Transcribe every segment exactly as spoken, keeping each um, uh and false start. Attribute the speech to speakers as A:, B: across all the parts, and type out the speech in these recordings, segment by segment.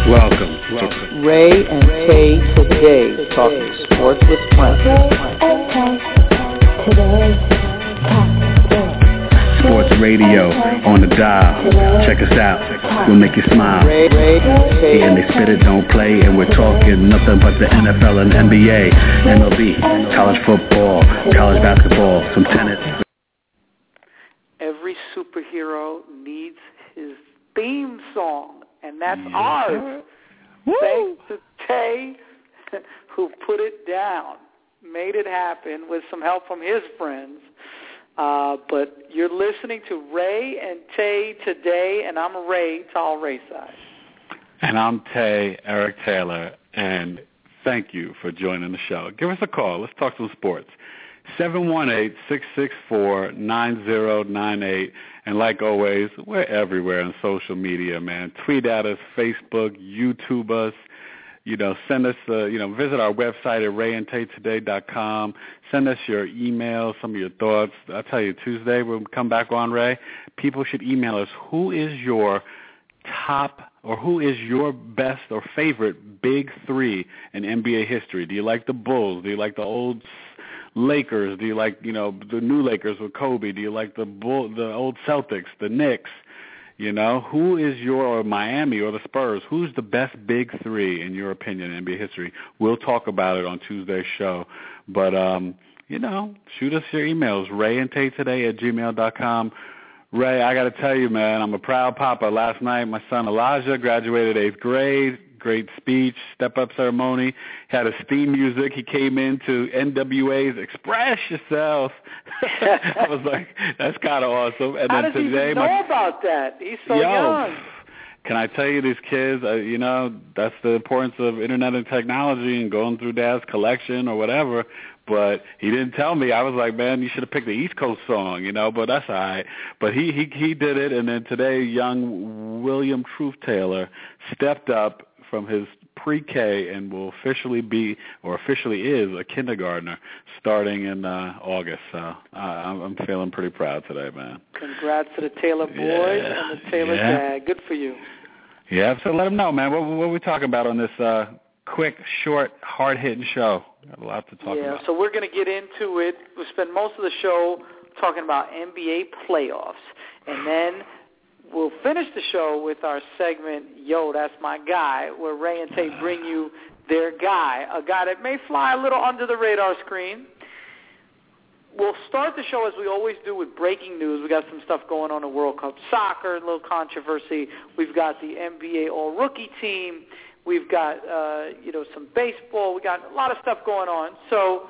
A: Welcome. Welcome.
B: Ray and Tay today, talking sports with friends.
C: Ray and Tay today, talking sports.
A: Sports radio on the dial. Check us out. We'll make you smile.
B: Ray, Ray and Tay.
A: And they spit it, don't play, and we're talking nothing but the N F L and N B A, M L B, college football, college basketball, some tennis.
D: Every superhero needs his theme song, and that's
A: yes.
D: ours.
A: Woo.
D: Thanks to Tay, who put it down, made it happen with some help from his friends. Uh, but you're listening to Ray and Tay today, and I'm Ray, Tall Rayside.
E: And I'm Tay, Eric Taylor, and thank you for joining the show. Give us a call. Let's talk some sports. seven one eight, six six four, nine zero nine eight. And like always, we're everywhere on social media, man. Tweet at us, Facebook, YouTube us. You know, send us, uh, you know, visit our website at ray and tay today dot com. Send us your email, some of your thoughts. I'll tell you, Tuesday we'll come back on, Ray. People should email us. Who is your top or who is your best or favorite big three in N B A history? Do you like the Bulls? Do you like the old Lakers? Do you like, you know, the new Lakers with Kobe? Do you like the Bull, the old Celtics, the Knicks? You know, who is your, or Miami or the Spurs, who's the best big three in your opinion in N B A history? We'll talk about it on Tuesday's show. But, um, you know, shoot us your emails, ray and tay today at gmail dot com. Ray, I got to tell you, man, I'm a proud papa. Last night, my son Elijah graduated eighth grade. Great speech, step-up ceremony. He had his theme music. He came into N W A's Express Yourself. I was like, that's kind of awesome. And
D: How
E: then
D: does
E: today,
D: he know
E: my,
D: about that? He's so
E: yo,
D: young.
E: Can I tell you, these kids, uh, you know, that's the importance of internet and technology and going through Dad's collection or whatever. But he didn't tell me. I was like, man, you should have picked the East Coast song, you know, but that's all right. But he, he, he did it, and then today young William Truth Taylor stepped up from his pre-K and will officially be, or officially is, a kindergartner starting in uh, August. So uh, I'm, I'm feeling pretty proud today, man.
D: Congrats to the Taylor boys
E: yeah.
D: and the Taylor
E: yeah.
D: dad. Good for you.
E: Yeah, so let them know, man. What, what are we talking about on this uh, quick, short, hard-hitting show? Got a lot to talk
D: yeah,
E: about.
D: Yeah, so we're going to get into it. We'll spend most of the show talking about N B A playoffs, and then we'll finish the show with our segment, Yo, That's My Guy, where Ray and Tay bring you their guy, a guy that may fly a little under the radar screen. We'll start the show, as we always do, with breaking news. We got some stuff going on in World Cup soccer, a little controversy. We've got the N B A All-Rookie team. We've got, uh, you know, some baseball. We got a lot of stuff going on. So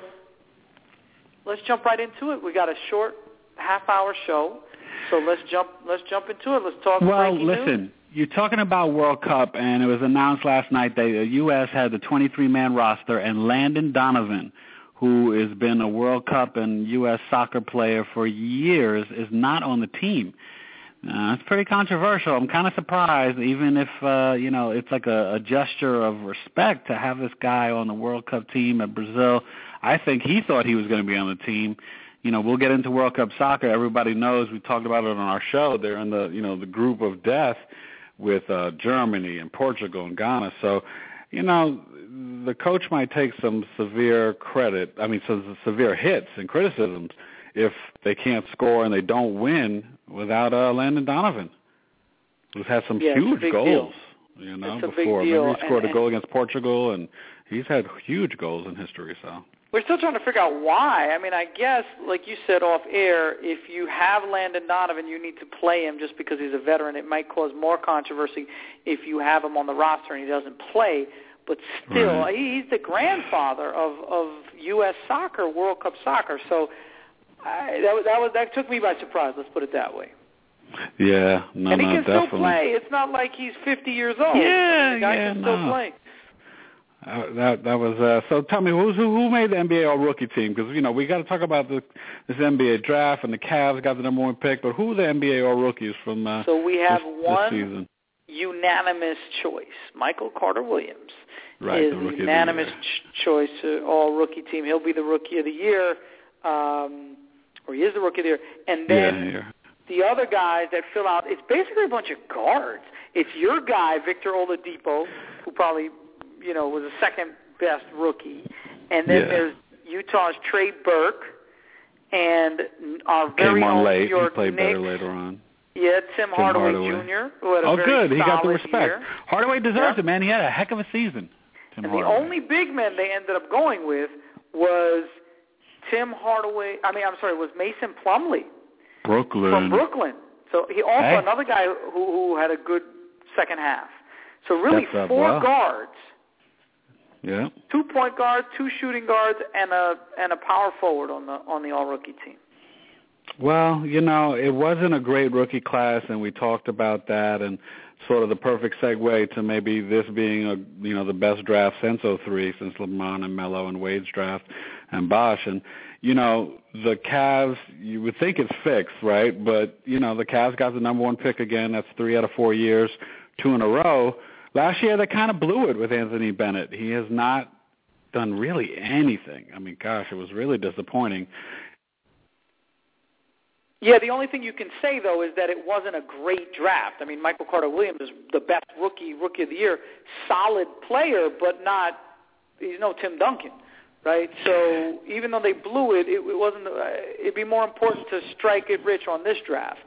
D: let's jump right into it. We got a short half-hour show. So let's jump. Let's jump into it. Let's talk.
E: Well,
D: breaking
E: listen.
D: News.
E: You're talking about World Cup, and it was announced last night that the U S had the twenty-three man roster, and Landon Donovan, who has been a World Cup and U S soccer player for years, is not on the team. Uh, it's pretty controversial. I'm kind of surprised, even if uh, you know it's like a, a gesture of respect to have this guy on the World Cup team at Brazil. I think he thought he was going to be on the team. You know, we'll get into World Cup soccer. Everybody knows, we talked about it on our show. They're in the, you know, the group of death with uh, Germany and Portugal and Ghana. So, you know, the coach might take some severe credit, I mean, some severe hits and criticisms if they can't score and they don't win without uh, Landon Donovan, who's had some
D: yeah,
E: huge goals,
D: deal.
E: you know,
D: it's a
E: before.
D: Big deal.
E: Remember he scored
D: and,
E: a goal against Portugal, and he's had huge goals in history, so.
D: We're still trying to figure out why. I mean, I guess, like you said off air, if you have Landon Donovan, you need to play him just because he's a veteran. It might cause more controversy if you have him on the roster and he doesn't play. But still,
E: right.
D: he's the grandfather of, of U S soccer, World Cup soccer. So I, that, that, was, that took me by surprise, let's put it that way.
E: Yeah, no,
D: and he
E: no,
D: can
E: definitely.
D: still play. It's not like he's fifty years old.
E: Yeah,
D: the guy
E: yeah,
D: can still
E: no.
D: play.
E: Uh, that that was uh, so. Tell me, who's, who who made the N B A All-Rookie team? Because you know we got to talk about the, this N B A draft, and the Cavs got the number one pick. But who are the N B A All-Rookies from? Uh,
D: so we have
E: this,
D: one
E: this season?
D: Unanimous choice. Michael Carter Williams
E: right,
D: is
E: the
D: the unanimous
E: the
D: ch- choice uh, All-Rookie team. He'll be the Rookie of the Year, um, or he is the Rookie of the Year. And then
E: yeah,
D: the other guys that fill out, it's basically a bunch of guards. It's your guy, Victor Oladipo, who probably, you know, was the second best rookie. And then
E: yeah.
D: there's Utah's Trey Burke and our very
E: Came on
D: own
E: late.
D: New York
E: He played
D: Knicks.
E: better later on.
D: Yeah, Tim, Tim Hardaway,
E: Hardaway
D: Junior Who had a
E: oh,
D: very
E: good. He got the
D: solid
E: respect.
D: year.
E: Hardaway deserves
D: yeah.
E: it, man. He had a heck of a season. Tim
D: and
E: Hardaway.
D: the only big man they ended up going with was Tim Hardaway. I mean, I'm sorry, was Mason Plumlee.
E: Brooklyn.
D: From Brooklyn. So he also
E: hey.
D: another guy who, who had a good second half. So really
E: That's
D: four
E: well.
D: guards.
E: Yeah.
D: Two point guards, two shooting guards, and a and a power forward on the on the all rookie team.
E: Well, you know, it wasn't a great rookie class, and we talked about that, and sort of the perfect segue to maybe this being a you know the best draft since oh three, since LeBron and Melo and Wade's draft and Bosh. And you know, the Cavs, you would think it's fixed, right? But you know, the Cavs got the number one pick again. That's three out of four years, two in a row. Last year they kind of blew it with Anthony Bennett. He has not done really anything. I mean, gosh, it was really disappointing.
D: Yeah, the only thing you can say, though, is that it wasn't a great draft. I mean, Michael Carter-Williams is the best rookie, rookie of the year, solid player, but not – he's no Tim Duncan, right? So even though they blew it, it, it wasn't uh, – it'd be more important to strike it rich on this draft.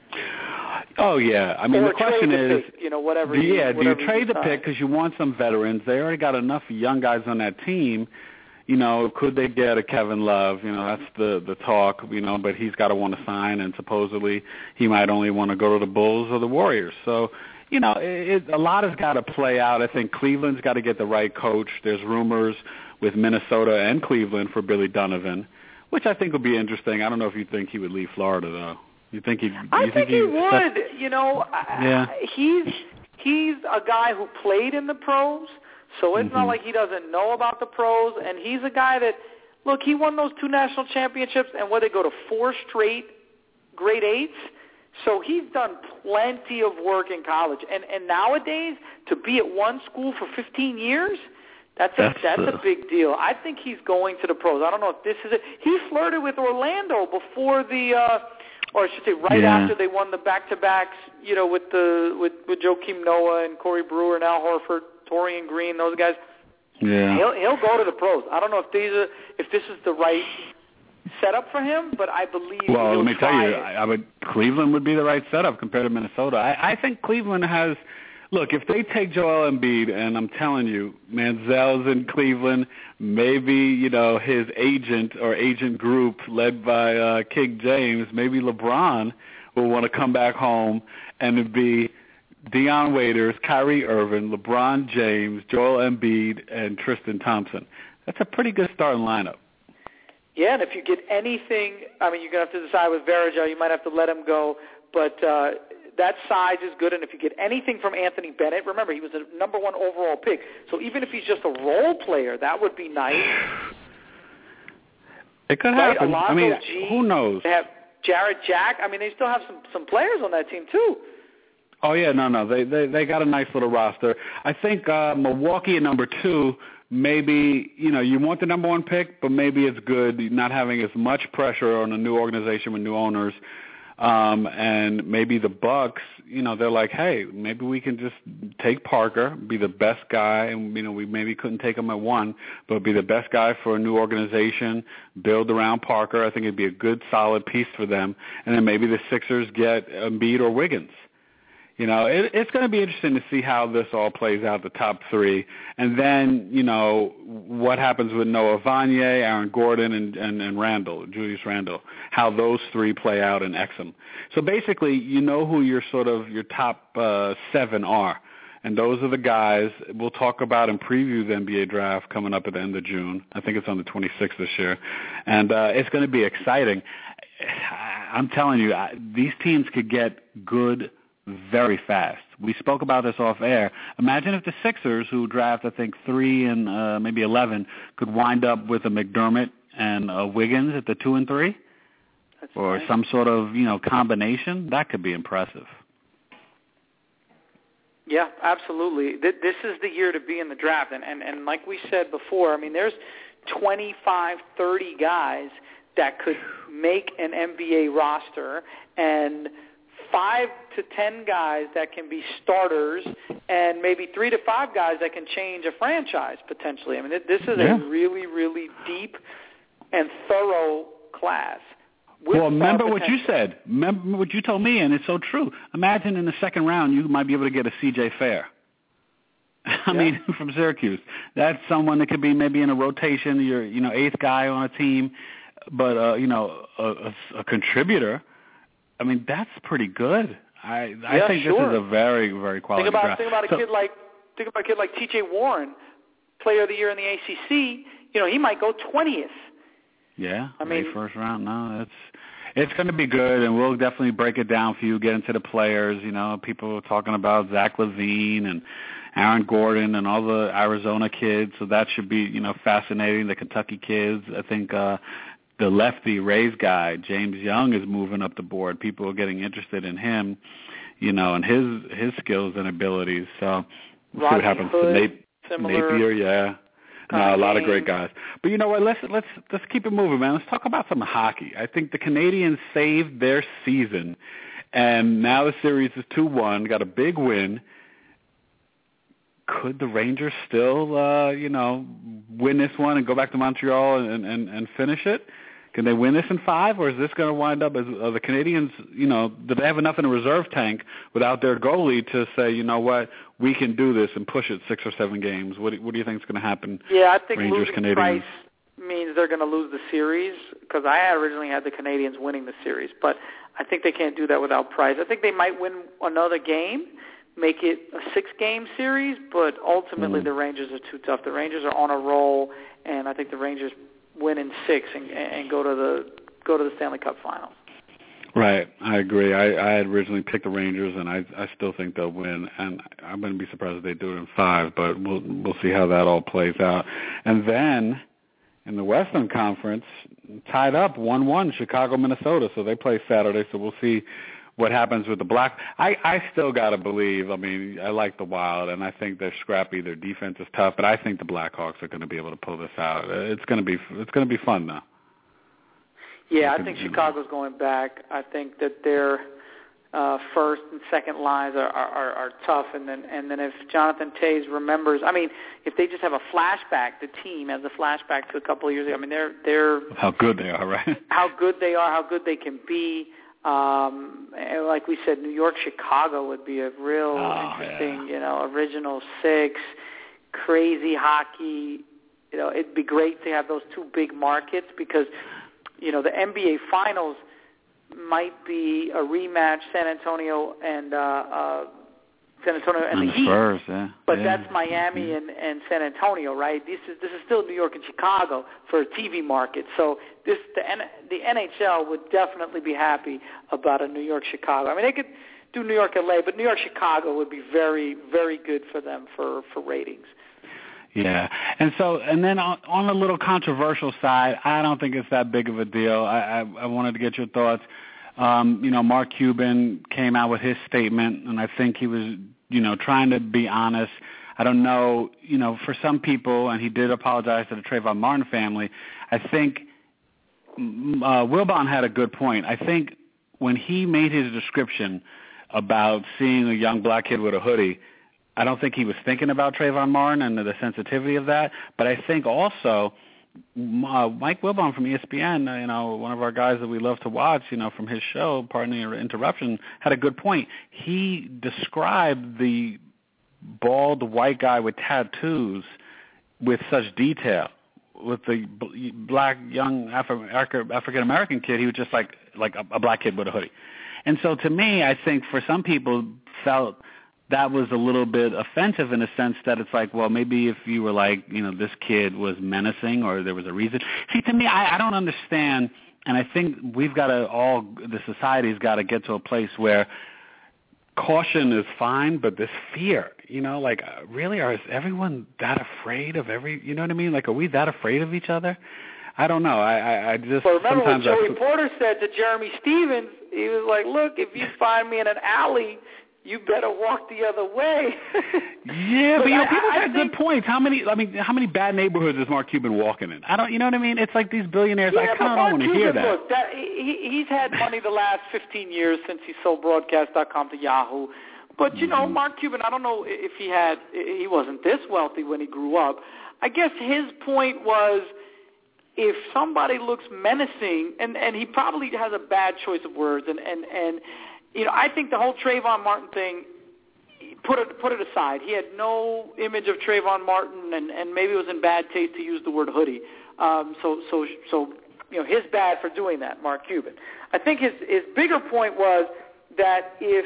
E: Oh, yeah. I mean,
D: or
E: the question
D: trade the
E: is
D: pick, you know, whatever
E: –
D: you,
E: Yeah, do
D: whatever
E: you trade
D: you
E: the pick because you want some veterans? They already got enough young guys on that team. You know, could they get a Kevin Love? You know, that's the the talk, you know, but he's got to want to sign, and supposedly he might only want to go to the Bulls or the Warriors. So, you know, it, it, a lot has got to play out. I think Cleveland's got to get the right coach. There's rumors with Minnesota and Cleveland for Billy Donovan, which I think would be interesting. I don't know if you think he would leave Florida, though. You think he?
D: I
E: you
D: think,
E: think
D: he would.
E: Step-
D: you know,
E: yeah.
D: he's he's a guy who played in the pros. So it's
E: mm-hmm.
D: not like he doesn't know about the pros, and he's a guy that, look, he won those two national championships, and where they go to four straight grade eights. So he's done plenty of work in college, and and nowadays to be at one school for fifteen years, that's a that's, that's a big deal. I think he's going to the pros. I don't know if this is it. He flirted with Orlando before the, uh, or I should say, right
E: yeah.
D: after they won the back-to-backs, you know, with the with with Joakim Noah and Corey Brewer and Al Horford. Torian Green, those guys.
E: Yeah,
D: he'll he'll go to the pros. I don't know if these are if this is the right setup for him, but I believe.
E: Well,
D: he'll
E: let me
D: try
E: tell you,
D: it.
E: I, I would Cleveland would be the right setup compared to Minnesota. I, I think Cleveland has. Look, if they take Joel Embiid, and I'm telling you, Manziel's in Cleveland, maybe you know his agent or agent group led by uh, King James, maybe LeBron will want to come back home and it'd be Deion Waiters, Kyrie Irving, LeBron James, Joel Embiid, and Tristan Thompson. That's a pretty good starting lineup.
D: Yeah, and if you get anything, I mean, you're going to have to decide with Varejao. You might have to let him go, but uh, that size is good. And if you get anything from Anthony Bennett, remember, he was a number one overall pick. So even if he's just a role player, that would be nice.
E: It could
D: right?
E: happen.
D: Alonzo
E: I mean,
D: G,
E: who knows?
D: They have Jared Jack. I mean, they still have some, some players on that team, too.
E: Oh, yeah, no, no. They they they got a nice little roster. I think uh, Milwaukee at number two, maybe, you know, you want the number one pick, but maybe it's good not having as much pressure on a new organization with new owners. Um, and maybe the Bucks, you know, they're like, hey, maybe we can just take Parker, be the best guy, and, you know, we maybe couldn't take him at one, but be the best guy for a new organization, build around Parker. I think it'd be a good, solid piece for them. And then maybe the Sixers get Embiid or Wiggins. You know, it, it's going to be interesting to see how this all plays out, the top three. And then, you know, what happens with Noah Vanier, Aaron Gordon, and, and, and Randall, Julius Randall, how those three play out in Exum. So basically, you know who your sort of your top uh, seven are. And those are the guys we'll talk about and preview the N B A draft coming up at the end of June. I think it's on the twenty-sixth this year. And uh, it's going to be exciting. I'm telling you, I, these teams could get good very fast. We spoke about this off air. Imagine if the Sixers, who draft, I think, three and uh, maybe eleven, could wind up with a McDermott and a Wiggins at the two and three,
D: That's
E: or
D: nice.
E: some sort of, you know, combination. That could be impressive.
D: Yeah, absolutely. This is the year to be in the draft. And, and, and like we said before, I mean, there's twenty-five, thirty guys that could make an N B A roster, and five to ten guys that can be starters, and maybe three to five guys that can change a franchise potentially. I mean, this is yeah. a really, really deep and thorough class.
E: Well, remember what you said. Remember what you told me, and it's so true. Imagine in the second round you might be able to get a C J Fair. I yeah. mean, from Syracuse. That's someone that could be maybe in a rotation, your you know eighth guy on a team, but uh, you know a, a, a contributor. I mean, that's pretty good. I I
D: yeah,
E: think
D: sure.
E: this is a very very quality
D: think about,
E: draft.
D: Think about a
E: so,
D: kid like think about a kid like T J Warren, Player of the Year in the A C C. You know, he might go twentieth.
E: Yeah,
D: I mean,
E: first round. No, it's it's going to be good, and we'll definitely break it down for you. Get into the players. You know, people talking about Zach LaVine and Aaron Gordon and all the Arizona kids. So that should be you know fascinating. The Kentucky kids. I think uh, the lefty Rays guy James Young is moving up the board. People are getting interested in him. You know, and his his skills and abilities. So we'll see what happens
D: Hood,
E: to Nate,
D: similar.
E: Napier. Yeah. No, a lot of great guys. But you know what? Let's let's let's keep it moving, man. Let's talk about some hockey. I think the Canadiens saved their season, and now the series is two one. Got a big win. Could the Rangers still, uh, you know, win this one and go back to Montreal and, and, and finish it? Can they win this in five, or is this going to wind up as uh, the Canadiens, you know, do they have enough in a reserve tank without their goalie to say, you know what, we can do this and push it six or seven games? What do, what do you think is going to happen?
D: Yeah, I think
E: Rangers,
D: losing
E: Canadiens?
D: Price means they're going to lose the series, because I originally had the Canadiens winning the series, but I think they can't do that without Price. I think they might win another game, make it a six-game series, but ultimately mm. the Rangers are too tough. The Rangers are on a roll, and I think the Rangers win in six and, and go to the go to the Stanley Cup Finals.
E: Right, I agree. I, I had originally picked the Rangers, and I I still think they'll win. And I wouldn't be surprised if they do it in five, but we'll we'll see how that all plays out. And then in the Western Conference, tied up one one, Chicago, Minnesota. So they play Saturday. So we'll see what happens with the Black. I, I still got to believe, I mean, I like the Wild, and I think they're scrappy. Their defense is tough, but I think the Blackhawks are going to be able to pull this out. It's going to be it's going to be fun, though.
D: Yeah, I think Chicago's going back. I think that their uh, first and second lines are, are, are tough, and then and then if Jonathan Toews remembers, I mean, if they just have a flashback, the team has a flashback to a couple of years ago. I mean, they're they're
E: how good they are, right?
D: How good they are, how good they can be. Um, and like we said, New York, Chicago would be a real
E: oh,
D: interesting,
E: yeah.
D: you know, original six, crazy hockey. You know, it'd be great to have those two big markets because, you know, the N B A Finals might be a rematch, San Antonio and uh, uh, San Antonio and,
E: and
D: the Heat.
E: Spurs, yeah.
D: But
E: yeah.
D: that's Miami
E: yeah.
D: and, and San Antonio, right? This is this is still New York and Chicago for a T V market. So this the the N H L would definitely be happy about a New York Chicago. I mean, they could do New York L A, but New York Chicago would be very very good for them for, for ratings.
E: Yeah, and so and then on, on the little controversial side, I don't think it's that big of a deal. I I, I wanted to get your thoughts. Um, you know, Mark Cuban came out with his statement, and I think he was, you know, trying to be honest. I don't know, you know, for some people, and he did apologize to the Trayvon Martin family. I think uh, Wilbon had a good point. I think when he made his description about seeing a young black kid with a hoodie, I don't think he was thinking about Trayvon Martin and the sensitivity of that. But I think also uh, Mike Wilbon from E S P N, you know, one of our guys that we love to watch, you know, from his show, Pardon the Interruption, had a good point. He described the bald white guy with tattoos with such detail. With the black young Afro- African-American kid, he was just like like a, a black kid with a hoodie. And so to me, I think for some people felt that was a little bit offensive in a sense that it's like, well, maybe if you were like, you know, this kid was menacing or there was a reason. See, to me, I, I don't understand, and I think we've got to all, the society's got to get to a place where caution is fine, but this fear, you know, like, really, are, is everyone that afraid of every, you know what I mean? Like, are we that afraid of each other? I don't know. I, I, I just
D: well, remember
E: sometimes
D: what Joey
E: I,
D: Porter said to Jeremy Stevens? He was like, look, if you find me in an alley you better walk the other way.
E: Yeah, but, but you know, people
D: I,
E: got good points. How many? I mean, how many bad neighborhoods is Mark Cuban walking in? I don't. You know what I mean? It's like these billionaires.
D: Yeah,
E: I kind of don't want to hear that.
D: Look, that he, he's had money the last fifteen years since he sold broadcast dot com to Yahoo. But you know, Mark Cuban, I don't know if he had. He wasn't this wealthy when he grew up. I guess his point was, if somebody looks menacing, and and he probably has a bad choice of words, and and and you know, I think the whole Trayvon Martin thing. Put it put it aside. He had no image of Trayvon Martin, and, and maybe it was in bad taste to use the word hoodie. Um, so so so you know, his bad for doing that, Mark Cuban. I think his his bigger point was that if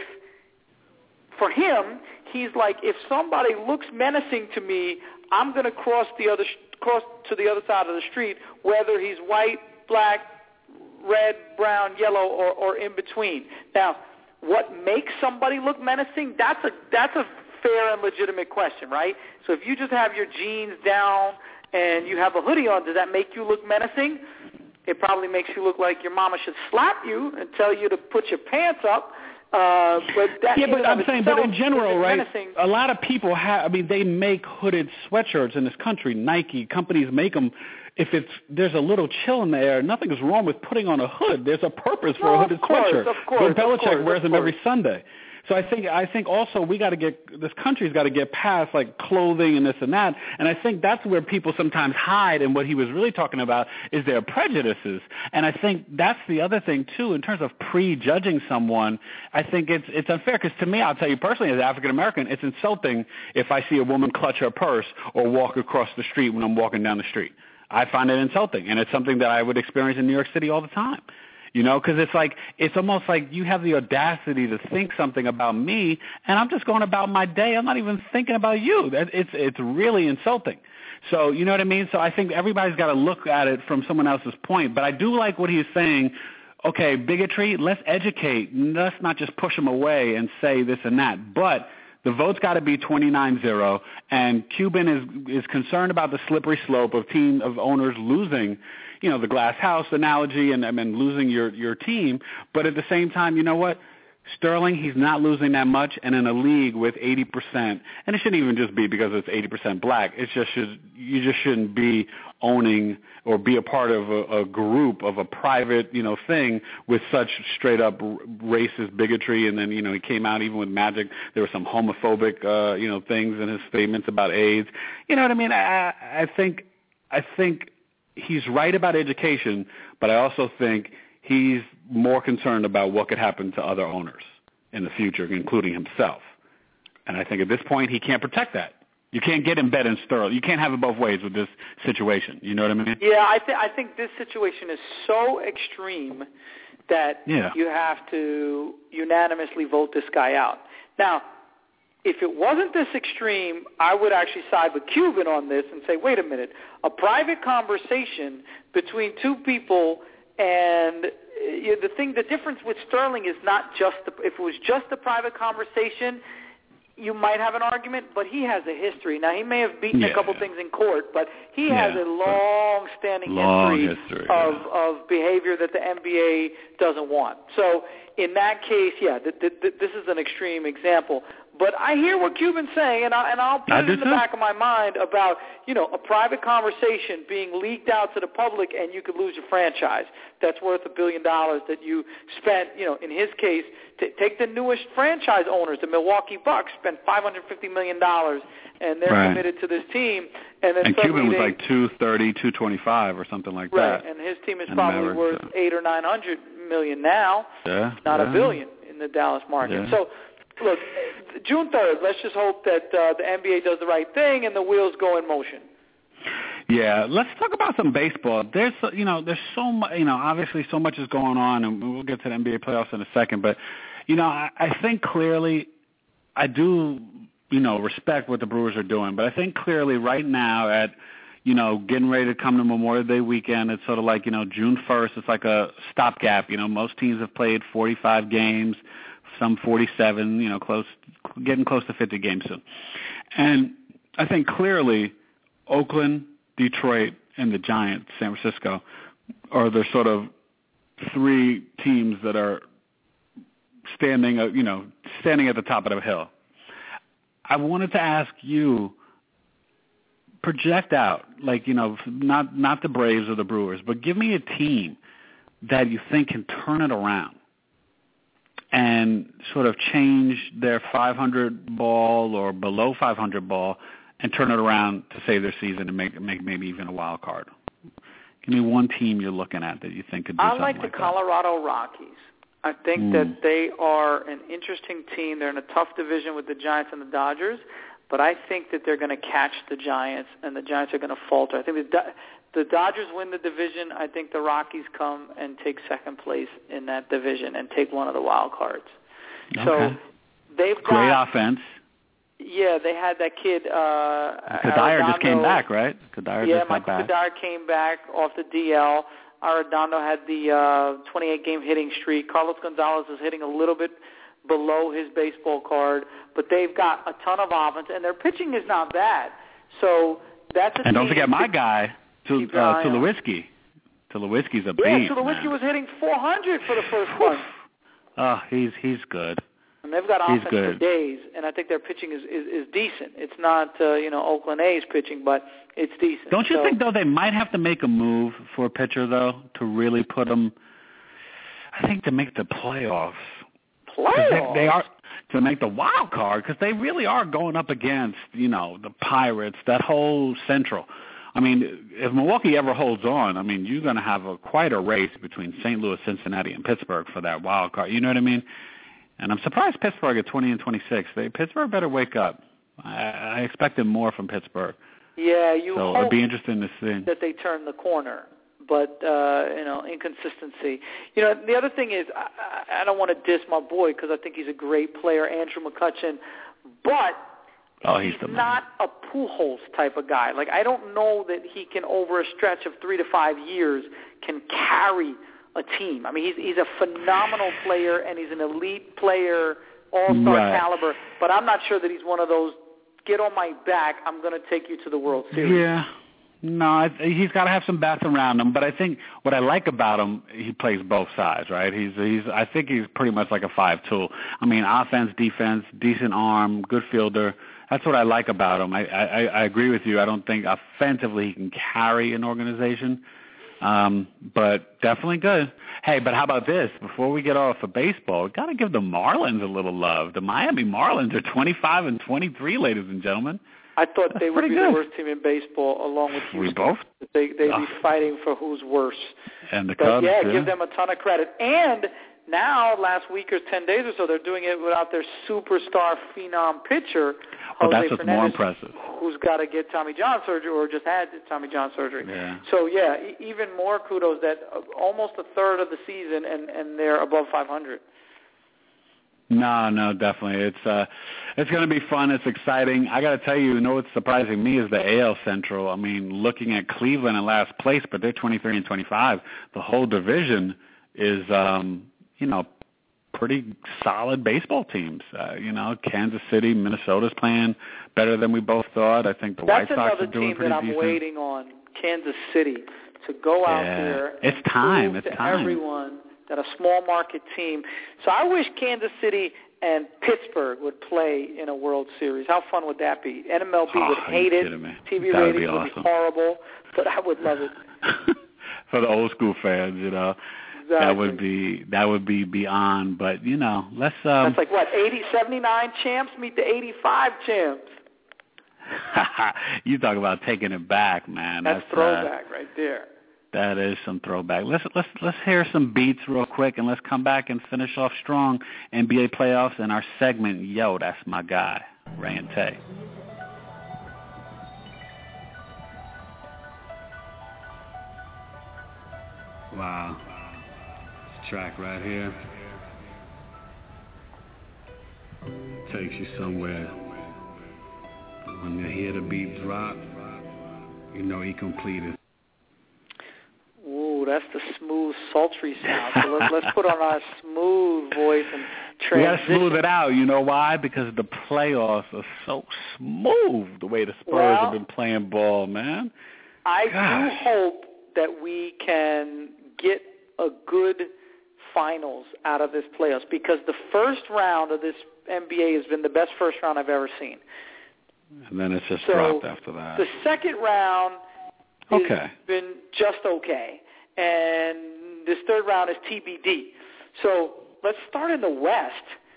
D: for him, he's like, if somebody looks menacing to me, I'm going to cross the other cross to the other side of the street, whether he's white, black, red, brown, yellow, or, or in between. Now, what makes somebody look menacing? That's a that's a fair and legitimate question, right? So if you just have your jeans down and you have a hoodie on, does that make you look menacing? It probably makes you look like your mama should slap you and tell you to put your pants up. Uh, but that
E: yeah, but I'm saying, but in general, right?
D: Menacing.
E: A lot of people have. I mean, they make hooded sweatshirts in this country. Nike companies make them. If it's there's a little chill in the air, nothing is wrong with putting on a hood. There's a purpose for
D: no,
E: a hooded
D: of course,
E: sweatshirt.
D: Of course,
E: Bill Belichick
D: of course,
E: wears
D: of
E: them
D: course.
E: every Sunday. So I think I think also we got to get this country's got to get past like clothing and this and that, and I think that's where people sometimes hide. And what he was really talking about is their prejudices. And I think that's the other thing too in terms of prejudging someone. I think it's it's unfair because to me, I'll tell you personally, as an African American, it's insulting if I see a woman clutch her purse or walk across the street when I'm walking down the street. I find it insulting, and it's something that I would experience in New York City all the time. You know, because it's like it's almost like you have the audacity to think something about me, and I'm just going about my day. I'm not even thinking about you. It's it's really insulting. So you know what I mean? So I think everybody's got to look at it from someone else's point. But I do like what he's saying. Okay, bigotry, let's educate. Let's not just push them away and say this and that. But the vote's got to be twenty-nine zero, and Cuban is is concerned about the slippery slope of team of owners losing, you know, the glass house analogy and, and losing your, your team. But at the same time, you know what? Sterling, he's not losing that much, and in a league with eighty percent, and it shouldn't even just be because it's eighty percent black. It's just should, you just shouldn't be owning or be a part of a, a group of a private, you know, thing with such straight up racist bigotry. And then, you know, he came out even with Magic. There were some homophobic, uh, you know, things in his statements about AIDS. You know what I mean? I, I think, I think he's right about education, but I also think he's more concerned about what could happen to other owners in the future, including himself. And I think at this point he can't protect that. You can't get in bed and Sterling. You can't have it both ways with this situation. You know what I mean?
D: Yeah, I, th- I think this situation is so extreme that
E: yeah.
D: you have to unanimously vote this guy out. Now, if it wasn't this extreme, I would actually side with Cuban on this and say, wait a minute, a private conversation between two people. And you know, the thing, the difference with Sterling is not just the, if it was just a private conversation, you might have an argument, but he has a history. Now, he may have beaten
E: yeah.
D: a couple things in court, but he
E: yeah.
D: has a long-standing
E: long
D: history,
E: history
D: of,
E: yeah.
D: of behavior that the N B A doesn't want. So in that case, yeah, th- th- th- this is an extreme example. But I hear what Cuban's saying, and, I, and I'll put
E: I
D: it in the
E: too.
D: back of my mind about, you know, a private conversation being leaked out to the public, and you could lose your franchise. That's worth a billion dollars that you spent, you know, in his case, t- take the newest franchise owners, the Milwaukee Bucks, spent five hundred fifty million dollars, and they're
E: right.
D: committed to this team. And then
E: and Cuban was
D: they,
E: like two thirty, two twenty-five or something like
D: right,
E: that.
D: and his team is
E: and
D: probably
E: Mavericks,
D: worth
E: so.
D: eight or nine hundred million now,
E: yeah,
D: not
E: yeah.
D: a billion in the Dallas market.
E: Yeah.
D: So, look, June third, let's just hope that uh, the N B A does the right thing and the wheels go in motion.
E: Yeah, let's talk about some baseball. There's, you know, there's so much, you know, obviously so much is going on, and we'll get to the N B A playoffs in a second. But, you know, I, I think clearly, I do, you know, respect what the Brewers are doing. But I think clearly right now at, you know, getting ready to come to Memorial Day weekend, it's sort of like, you know, June first, it's like a stopgap. You know, most teams have played forty-five games, some forty-seven, you know, close, getting close to fifty games soon. And I think clearly Oakland, Detroit, and the Giants, San Francisco, are the sort of three teams that are standing, uh, you know, standing at the top of the hill. I wanted to ask you, project out, like, you know, not not the Braves or the Brewers, but give me a team that you think can turn it around and sort of change their five hundred ball or below five hundred ball and turn it around to save their season and make make maybe even a wild card. Give me one team you're looking at that you think could do
D: I
E: something
D: like
E: like
D: the
E: that.
D: Colorado Rockies. I think
E: Mm.
D: that they are an interesting team. They're in a tough division with the Giants and the Dodgers, but I think that they're going to catch the Giants, and the Giants are going to falter. I think the, Do- the Dodgers win the division. I think the Rockies come and take second place in that division and take one of the wild cards.
E: Okay.
D: So they've got
E: Great offense.
D: Yeah, they had that kid. Uh,
E: Kadire just came
D: Arredondo.
E: back, right? Kadire
D: Yeah,
E: just got
D: Michael
E: back.
D: Kadire came back off the D L. Arredondo had the uh, twenty-eight game hitting streak. Carlos Gonzalez is hitting a little bit below his baseball card, but they've got a ton of offense, and their pitching is not bad. So that's a
E: And don't
D: team
E: forget my
D: to
E: guy, to,
D: keep your
E: uh,
D: eye on.
E: Tulowitzki. Tulowitzki's a
D: Yeah,
E: beast,
D: Tulowitzki
E: man.
D: was hitting four hundred for the first month.
E: Oh, he's he's good.
D: And they've got
E: He's
D: offense for
E: good.
D: days, and I think their pitching is, is, is decent. It's not, uh, you know, Oakland A's pitching, but it's decent.
E: Don't you
D: so,
E: think, though, they might have to make a move for a pitcher, though, to really put them, I think, to make the playoffs. 'Cause
D: Playoffs?
E: They, they are to make the wild card because they really are going up against, you know, the Pirates, that whole Central. I mean, if Milwaukee ever holds on, I mean, you're going to have a, quite a race between Saint Louis, Cincinnati, and Pittsburgh for that wild card. You know what I mean? And I'm surprised Pittsburgh at twenty and twenty-six. They, Pittsburgh better wake up. I, I expected more from Pittsburgh.
D: Yeah, you
E: So
D: hope
E: it'd be interesting to see.
D: that they turn the corner, but, uh, you know, inconsistency. You know, the other thing is, I, I don't want to diss my boy because I think he's a great player, Andrew McCutchen, but
E: Oh, he's
D: he's
E: the man.
D: not a Pujols type of guy. Like, I don't know that he can, over a stretch of three to five years, can carry a team. I mean, he's he's a phenomenal player, and he's an elite player, all-star
E: Right.
D: caliber, but I'm not sure that he's one of those, get on my back, I'm going to take you to the World Series.
E: Yeah. No, I, he's got to have some bats around him. But I think what I like about him, he plays both sides, right? He's he's. I think he's pretty much like a five tool. I mean, offense, defense, decent arm, good fielder. That's what I like about him. I, I, I agree with you. I don't think offensively he can carry an organization, um, but definitely good. Hey, but how about this? Before we get off of baseball, we've got to give the Marlins a little love. The Miami Marlins are twenty-five and twenty-three, ladies and gentlemen.
D: I thought
E: That's
D: they would
E: pretty
D: be
E: good.
D: the worst team in baseball, along with
E: We
D: Houston.
E: both?
D: They, they'd
E: Oh.
D: be fighting for who's worse.
E: And the
D: But,
E: Cubs,
D: yeah,
E: yeah.
D: give them a ton of credit. And now, last week or ten days or so, they're doing it without their superstar phenom pitcher,
E: Oh,
D: Jose
E: that's what's more
D: Fernandez,
E: impressive.
D: who's got to get Tommy John surgery or just had Tommy John surgery.
E: Yeah.
D: So, yeah, e- even more kudos that uh, almost a third of the season, and, and they're above five hundred.
E: No, no, definitely. It's uh, it's going to be fun. It's exciting. I got to tell you, you know what's surprising me is the A L Central. I mean, looking at Cleveland in last place, but they're twenty-three and twenty-five. The whole division is, um, you know, pretty solid baseball teams. Uh, you know, Kansas City, Minnesota's playing better than we both thought. I think the
D: That's
E: White Sox
D: another
E: are doing
D: team
E: pretty
D: that I'm
E: decent.
D: waiting on, Kansas City, to go out
E: Yeah.
D: there
E: It's
D: and
E: time.
D: prove
E: It's
D: to
E: time.
D: everyone that a small market team. So I wish Kansas City and Pittsburgh would play in a World Series. How fun would that be? N M L B
E: Oh,
D: would
E: are
D: hate
E: you
D: it.
E: kidding me?
D: T V
E: That would
D: ratings
E: be
D: would
E: awesome.
D: be horrible, but I would love it.
E: For the old school fans, you know.
D: Exactly.
E: That would be that would be beyond, but you know, let's um
D: That's like what, eighty, seventy-nine champs meet the eighty-five champs.
E: you talk about taking it back, man.
D: That's,
E: That's
D: throwback
E: uh,
D: right there.
E: That is some throwback. Let's let's let's hear some beats real quick, and let's come back and finish off strong N B A playoffs in our segment. Yo, that's my guy, Ray and Tay. Wow, this track right here takes you somewhere. When you hear the beat drop, you know he completed.
D: Ooh, that's the smooth, sultry sound. So let's, let's put on our smooth voice and
E: We got to
D: transition.
E: smooth it out. You know why? Because the playoffs are so smooth the way the Spurs
D: Well,
E: have been playing ball, man.
D: I
E: Gosh.
D: do hope that we can get a good finals out of this playoffs, because the first round of this N B A has been the best first round I've ever seen.
E: And then it's just
D: so
E: dropped after that.
D: The second round
E: okay.
D: has been just okay, and this third round is T B D. So let's start in the West.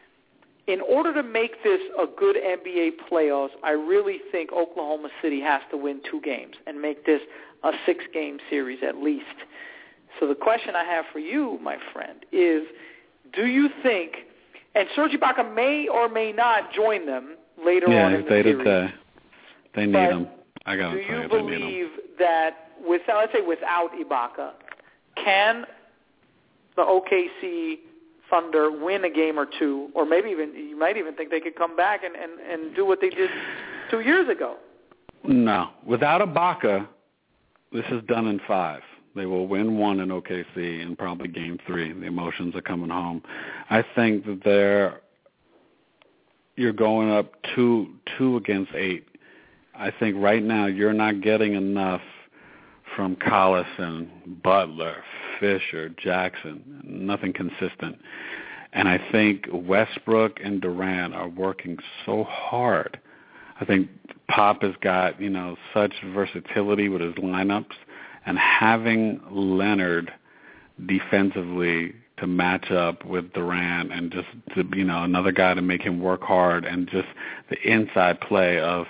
D: In order to make this a good N B A playoffs, I really think Oklahoma City has to win two games and make this a six-game series at least. So the question I have for you, my friend, is do you think, and Serge Ibaka may or may not join them later
E: yeah,
D: on in the
E: they
D: series.
E: Yeah, they need
D: but
E: him. I got to
D: do
E: tell
D: you
E: you,
D: believe
E: they need him.
D: that, without, let's say without Ibaka, can the O K C Thunder win a game or two, or maybe even, you might even think they could come back and, and, and do what they did two years ago?
E: No. Without Ibaka, this is done in five. They will win one in O K C and probably game three. The emotions are coming home. I think that they're, you're going up two, two against eight. I think right now you're not getting enough from Collison, Butler, Fisher, Jackson, nothing consistent. And I think Westbrook and Durant are working so hard. I think Pop has got, you know, such versatility with his lineups, and having Leonard defensively to match up with Durant and just, to, you know, another guy to make him work hard, and just the inside play of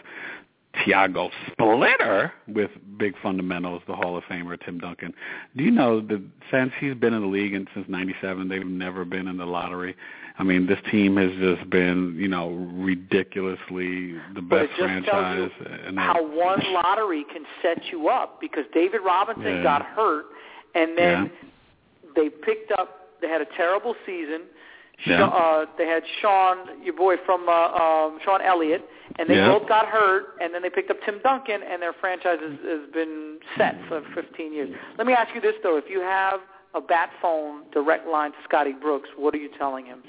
E: Tiago Splitter with big fundamentals, the Hall of Famer Tim Duncan. Do you know that since he's been in the league and since ninety-seven, they've never been in the lottery? I mean, this team has just been, you know, ridiculously the
D: but
E: best
D: it just
E: franchise.
D: Tells you
E: and
D: how one lottery can set you up, because David Robinson
E: yeah.
D: got hurt, and then
E: yeah.
D: they picked up, they had a terrible season.
E: Yeah.
D: Uh, they had Sean, your boy from uh, um, Sean Elliott, and they
E: yeah.
D: both got hurt, and then they picked up Tim Duncan, and their franchise has, has been set for fifteen years. Let me ask you this, though. If you have a bat phone direct line to Scotty Brooks, what are you telling him?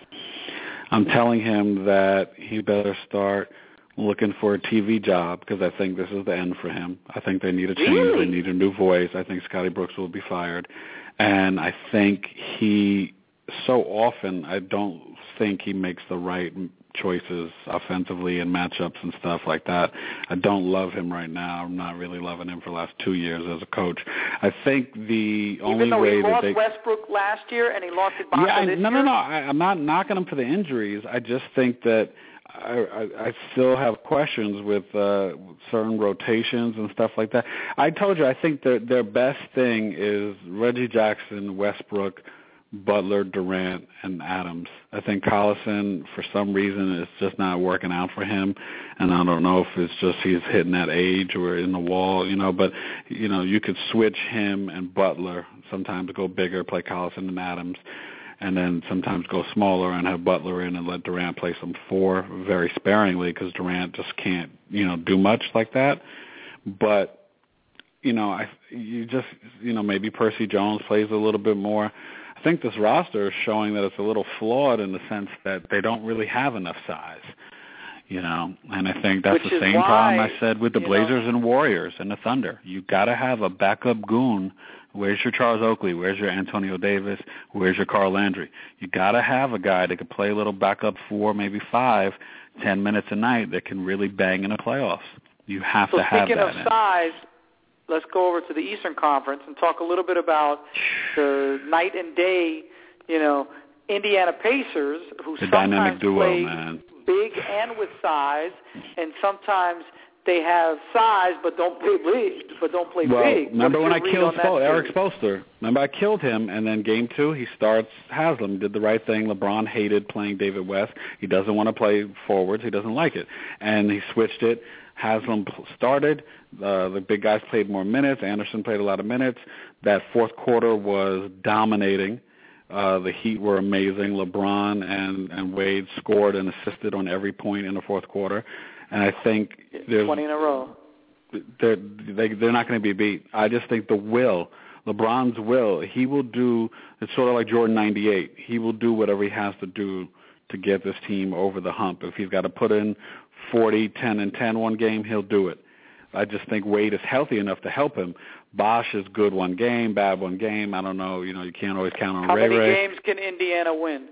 E: I'm telling him that he better start looking for a T V job, because I think this is the end for him. I think they need a change.
D: Really?
E: They need a new voice. I think Scotty Brooks will be fired. And I think he, so often, I don't think he makes the right choices offensively and matchups and stuff like that. I don't love him right now. I'm not really loving him for the last two years as a coach. I think the only
D: Even though
E: way
D: he
E: that
D: lost
E: they
D: Westbrook last year and he lost Ibaka
E: yeah, I,
D: this
E: no,
D: year?
E: no, no. I, I'm not knocking him for the injuries. I just think that I, I, I still have questions with uh, certain rotations and stuff like that. I told you, I think that their best thing is Reggie Jackson, Westbrook, Butler, Durant, and Adams. I think Collison, for some reason, is just not working out for him, and I don't know if it's just he's hitting that age or in the wall, you know, but, you know, you could switch him and Butler, sometimes go bigger, play Collison and Adams, and then sometimes go smaller and have Butler in and let Durant play some four very sparingly, because Durant just can't, you know, do much like that. But, you know, I you just, you know, maybe Percy Jones plays a little bit more. I think this roster is showing that it's a little flawed in the sense that they don't really have enough size, you know. And I think that's
D: Which
E: the
D: is
E: same
D: why,
E: problem I said with the Blazers
D: know,
E: and Warriors and the Thunder. You got to have a backup goon. Where's your Charles Oakley? Where's your Antonio Davis? Where's your Carl Landry? You got to have a guy that could play a little backup four, maybe five, ten minutes a night that can really bang in the playoffs. You have
D: so
E: to have that.
D: Speaking of
E: in.
D: size, let's go over to the Eastern Conference and talk a little bit about the night and day, you know, Indiana Pacers, who
E: the
D: sometimes
E: dynamic duo,
D: play
E: man.
D: big and with size, and sometimes they have size but don't play big. But don't play
E: well,
D: big.
E: Remember when I
D: read
E: killed
D: on that
E: Spo- Eric
D: series?
E: Spoelstra? Remember I killed him, and then game two he starts Haslam. Did the right thing. LeBron hated playing David West. He doesn't want to play forwards. He doesn't like it, and he switched it. Haslam started. Uh, the big guys played more minutes. Anderson played a lot of minutes. That fourth quarter was dominating. Uh, the Heat were amazing. LeBron and, and Wade scored and assisted on every point in the fourth quarter. And I think there's
D: twenty in a row.
E: They're, they, they're not going to be beat. I just think the will, LeBron's will, he will do, it's sort of like Jordan ninety-eight. He will do whatever he has to do to get this team over the hump. If he's got to put in forty, ten, and ten one game, he'll do it. I just think Wade is healthy enough to help him. Bosch is good one game, bad one game. I don't know. You know, you can't always count on
D: How
E: Ray
D: many
E: Ray.
D: games can Indiana win?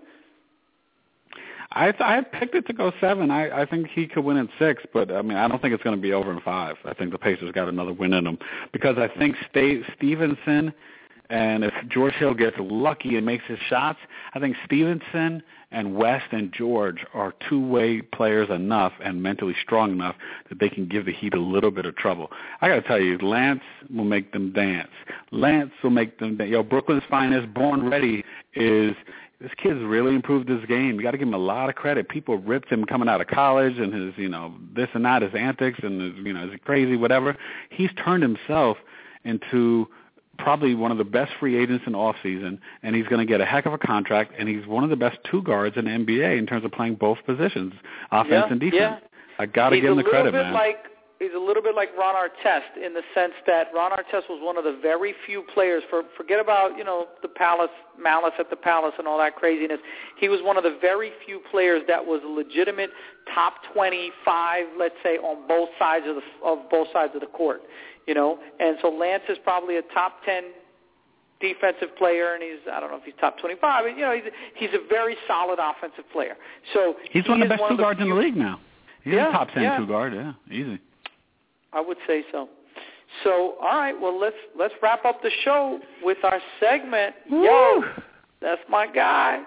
E: I I picked it to go seven. I, I think he could win in six, but, I mean, I don't think it's going to be over in five. I think the Pacers got another win in them because I think St- Stevenson and if George Hill gets lucky and makes his shots, I think Stevenson and West and George are two-way players enough and mentally strong enough that they can give the Heat a little bit of trouble. I got to tell you, Lance will make them dance. Lance will make them dance. Yo, Brooklyn's finest, Born Ready, is this kid's really improved his game. You got to give him a lot of credit. People ripped him coming out of college and his, you know, this and that, his antics and his, you know, his crazy whatever. He's turned himself into probably one of the best free agents in the offseason, and he's going to get a heck of a contract, and he's one of the best two guards in the N B A in terms of playing both positions, offense
D: yeah,
E: and defense.
D: Yeah.
E: I got to give him the credit, man.
D: Like, he's a little bit like Ron Artest in the sense that Ron Artest was one of the very few players, for forget about, you know, the Palace, malice at the Palace and all that craziness. He was one of the very few players that was a legitimate top twenty-five, let's say, on both sides of the of both sides of the court. You know, and so Lance is probably a top ten defensive player, and he's, I don't know if he's top twenty-five, but, you know, he's, he's a very solid offensive player. So
E: He's
D: he
E: one of the best
D: one
E: two
D: of the
E: guards
D: few,
E: in the league now. He's
D: yeah,
E: a top ten
D: yeah.
E: two guard, yeah, easy.
D: I would say so. So, all right, well, let's let's wrap up the show with our segment.
E: Woo!
D: Yo, that's my guy.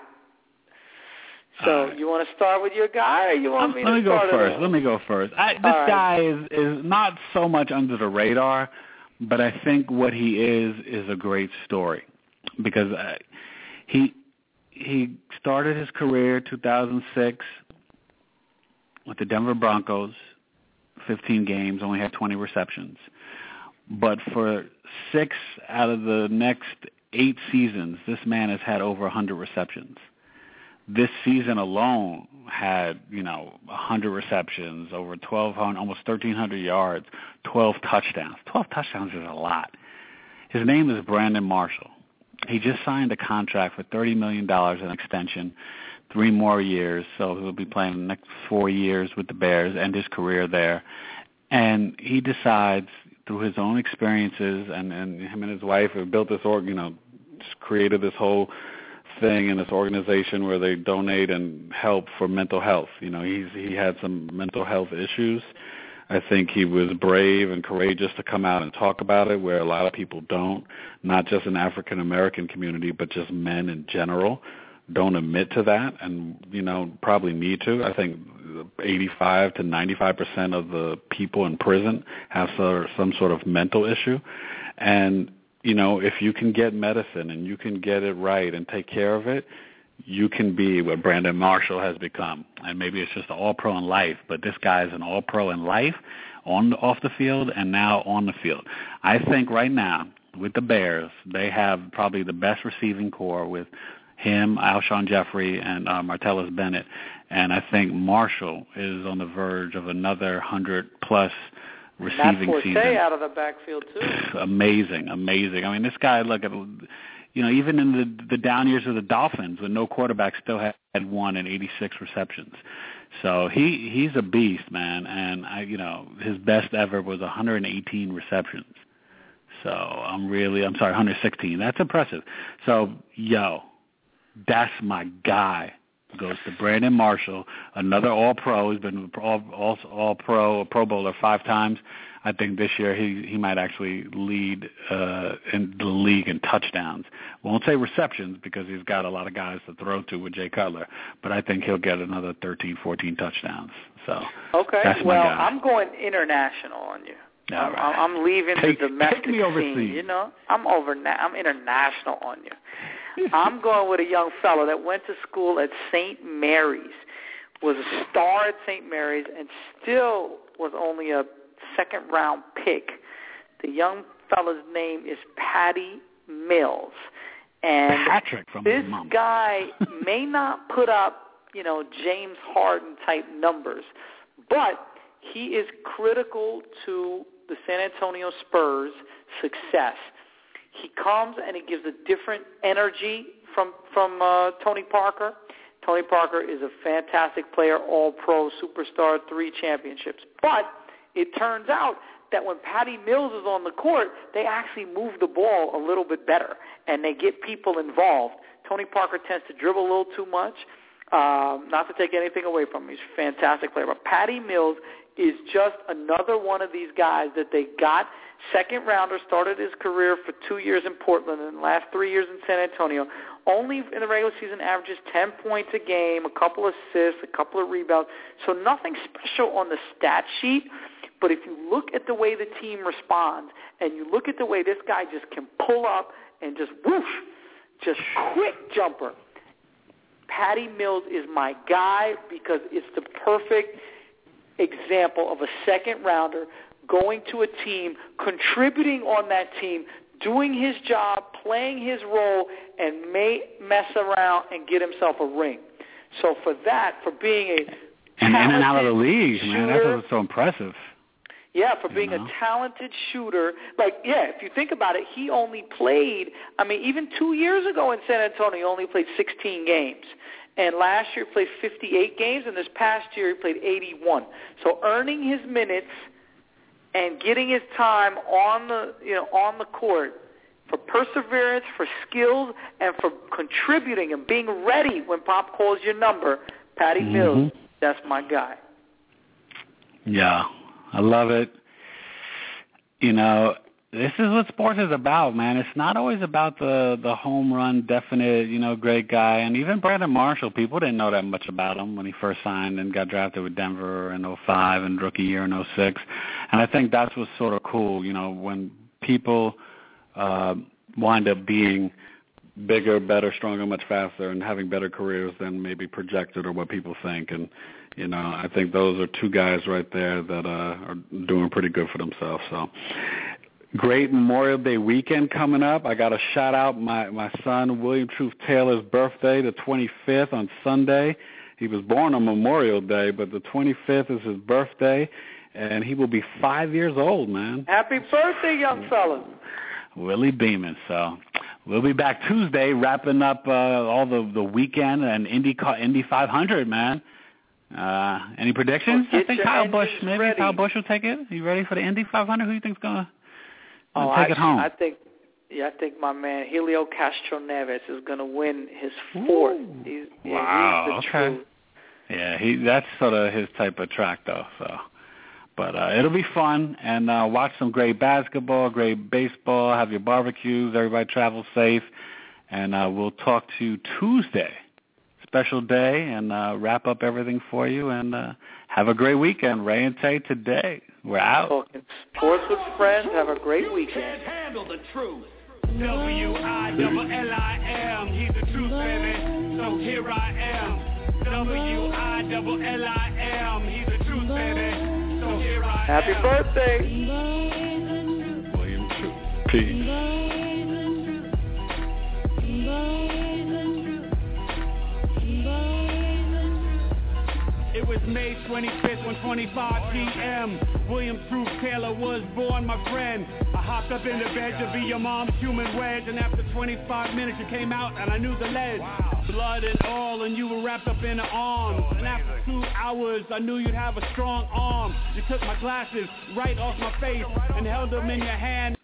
D: So
E: right.
D: You want to start with your guy, or you want
E: Um,
D: me
E: let
D: to
E: me go
D: start
E: first.
D: it?
E: Let me go first. I, this
D: right.
E: guy is, is not so much under the radar, but I think what he is is a great story because uh, he he started his career two thousand six with the Denver Broncos, fifteen games, only had twenty receptions. But for six out of the next eight seasons, this man has had over one hundred receptions. This season alone had, you know, one hundred receptions, over twelve hundred, almost thirteen hundred yards, twelve touchdowns. twelve touchdowns is a lot. His name is Brandon Marshall. He just signed a contract for thirty million dollars in extension, three more years, so he'll be playing the next four years with the Bears, end his career there. And he decides, through his own experiences, and, and him and his wife have built this, org, you know, just created this whole thing in this organization where they donate and help for mental health. You know, he's he had some mental health issues. I think he was brave and courageous to come out and talk about it, where a lot of people don't, not just in the African American community, but just men in general don't admit to that, and, you know, probably need to. I think eighty-five to ninety-five percent of the people in prison have some sort of mental issue. And, you know, if you can get medicine and you can get it right and take care of it, you can be what Brandon Marshall has become. And maybe it's just an all-pro in life, but this guy is an all-pro in life, on the, off the field, and now on the field. I think right now, with the Bears, they have probably the best receiving core with him, Alshon Jeffrey, and uh, Martellus Bennett. And I think Marshall is on the verge of another one hundred plus receiving
D: Matt
E: season.
D: Forte out of the backfield, too.
E: Amazing, amazing. I mean, this guy, look at, you know, even in the the down years of the Dolphins, with no quarterback, still had, had one and eighty-six receptions. So he he's a beast, man. And I, you know, his best ever was one hundred eighteen receptions. So I'm really, I'm sorry, one hundred sixteen. That's impressive. So yo, that's my guy. Goes to Brandon Marshall, another All-Pro. He's been all, all, all-Pro, Pro Bowler five times. I think this year he he might actually lead uh, in the league in touchdowns. Won't say receptions because he's got a lot of guys to throw to with Jay Cutler, but I think he'll get another thirteen, fourteen touchdowns. So
D: okay,
E: that's my
D: well,
E: guy.
D: I'm going international on you.
E: All
D: I'm,
E: right.
D: I'm leaving
E: take,
D: the domestic
E: take me overseas.
D: scene. You know, I'm over. I'm international on you. I'm going with a young fellow that went to school at Saint Mary's, was a star at Saint Mary's, and still was only a second-round pick. The young fellow's name is Patty Mills. And
E: Patrick from
D: this
E: mom.
D: guy may not put up, you know, James Harden-type numbers, but he is critical to the San Antonio Spurs' success. He comes and he gives a different energy from from uh, Tony Parker. Tony Parker is a fantastic player, all-pro, superstar, three championships. But it turns out that when Patty Mills is on the court, they actually move the ball a little bit better, and they get people involved. Tony Parker tends to dribble a little too much, um, not to take anything away from him. He's a fantastic player. But Patty Mills is just another one of these guys that they got. Second rounder, started his career for two years in Portland and the last three years in San Antonio. Only in the regular season averages ten points a game, a couple of assists, a couple of rebounds. So nothing special on the stat sheet. But if you look at the way the team responds and you look at the way this guy just can pull up and just whoosh, just quick jumper, Patty Mills is my guy because it's the perfect example of a second rounder going to a team, contributing on that team, doing his job, playing his role, and may mess around and get himself a ring. So for that, for being a
E: and in and out of the league,
D: shooter,
E: man, that's what's so impressive.
D: Yeah, for being
E: you know?
D: a talented shooter. Like, yeah, if you think about it, he only played, I mean, even two years ago in San Antonio, he only played sixteen games. And last year he played fifty-eight games, and this past year he played eighty-one. So earning his minutes and getting his time on the, you know, on the court for perseverance, for skills, and for contributing and being ready when Pop calls your number, Patty mm-hmm. Mills, that's my guy.
E: Yeah, I love it. You know, this is what sports is about, man. It's not always about the, the home run, definite, you know, great guy. And even Brandon Marshall, people didn't know that much about him when he first signed and got drafted with Denver in oh five and rookie year in oh six. And I think that's what's sort of cool, you know, when people uh, wind up being bigger, better, stronger, much faster, and having better careers than maybe projected or what people think. And, you know, I think those are two guys right there that uh, are doing pretty good for themselves. So great Memorial Day weekend coming up. I got to shout out my, my son, William Truth Taylor's birthday, the twenty-fifth on Sunday. He was born on Memorial Day, but the twenty-fifth is his birthday, and he will be five years old, man.
D: Happy birthday, young fella.
E: Willie beaming. So we'll be back Tuesday wrapping up uh, all the, the weekend and Indy, Indy five hundred, man. Uh, any predictions?
D: Well,
E: I think Kyle Busch, maybe
D: ready.
E: Kyle Busch will take it. Are you ready for the Indy five hundred? Who do you think's going to
D: oh,
E: take
D: actually,
E: it home?
D: I think, yeah, I think my man Helio Castroneves is going to win his fourth. He's, yeah,
E: wow.
D: he's the
E: okay.
D: truth.
E: Yeah, he that's sort of his type of track, though. So, but uh, it'll be fun, and uh, watch some great basketball, great baseball. Have your barbecues. Everybody travel safe, and uh, we'll talk to you Tuesday. Special day, and uh, wrap up everything for you, and uh, have a great weekend. Ray and Tay today. We're out.
D: Talking sports with friends. Have a great weekend.
F: Can't handle the truth. W I L L I M. He's the truth, baby. So here I am. W I L L I M. He's the truth, baby. So here I am.
D: Happy birthday.
E: William Truth. Peace.
F: It was May twenty-fifth, one twenty-five p.m. William Truth Taylor was born, my friend. I hopped up in the bed to be your mom's human wedge, and after twenty-five minutes you came out and I knew the ledge. Wow. Blood and all, and you were wrapped up in the arms. And after two hours I knew you'd have a strong arm. You took my glasses right off my face and held them in your hand.